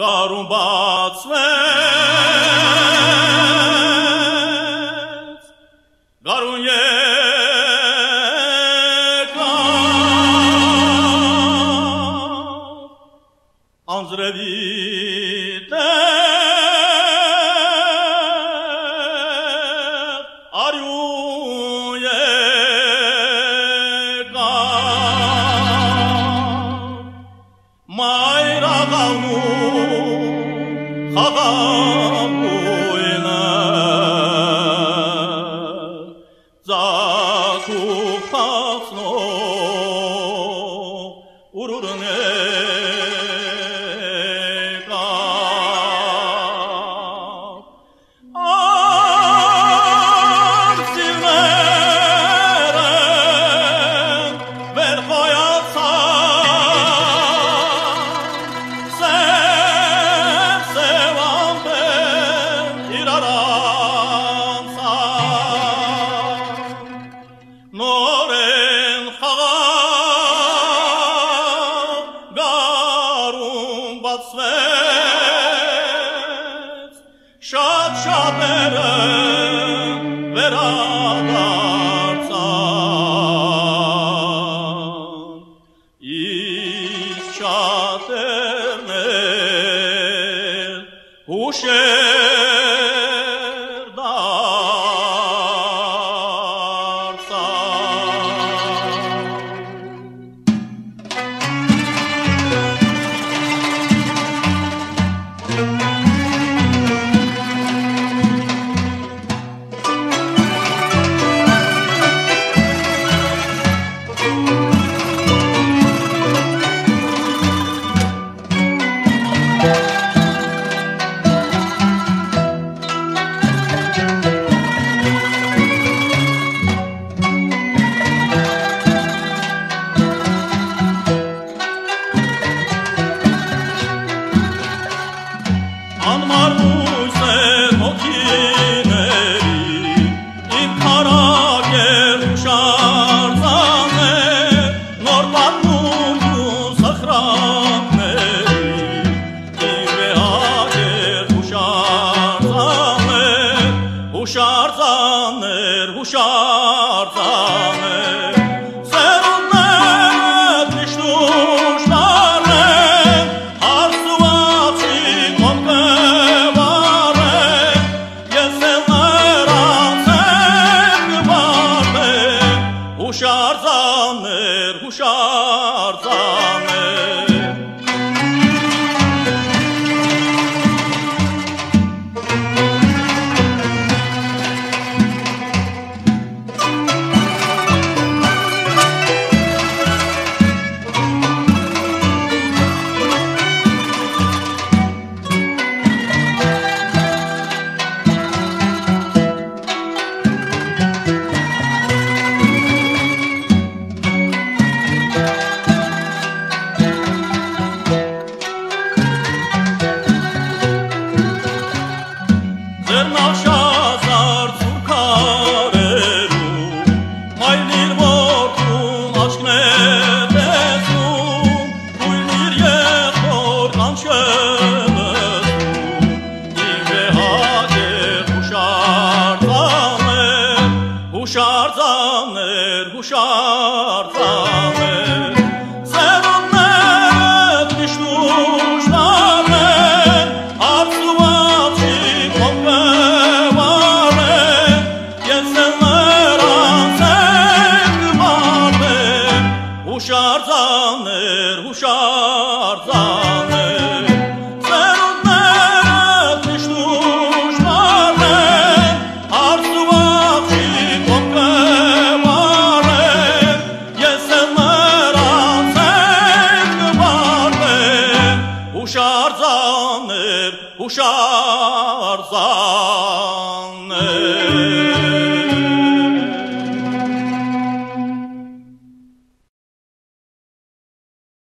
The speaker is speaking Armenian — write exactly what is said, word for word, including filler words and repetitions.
գարուն բացվեց, գարուն եկավ, անձրևի տեղ արյուն եկավ, մայրաղավնու խաղապույնը ձախուկ խացնող ուրուրն եկավ, արծիվները վեր խոյացան, նորեն խաղաղ գարուն բացվեց, շատ շատերը վերադարձան, իսկ շատերն էլ հուշեր Հուշարձաններ, հուշարձաններ, սերունդներ միշտ ուշտարն են, հարսուացի կոմկվար են, ես էլ նրանց եմ գվարդեն, հուշարձաններ, հուշարձաններ, Ձեռնաշազարդ սուրքարերում, մայլիր որդուն աչքն է տեսնում, կույնիր եղբոր կանչելըսում, իմ վեհագեր հուշարձաններ, հուշարձաններ, հուշարձաններ, սերունդներդ միշտ ուշտարն են, հարսուացի կոմկվար են, ես էլ նրանց եմ գվարդեն, հուշարձաններ, հուշարձաններ, սերունդներդ միշտ ուշտարն են, հարսուացի կոմկվար են, ես էլ նրանց եմ գվարդեն, հուշարձաններ, հուշարձաններ,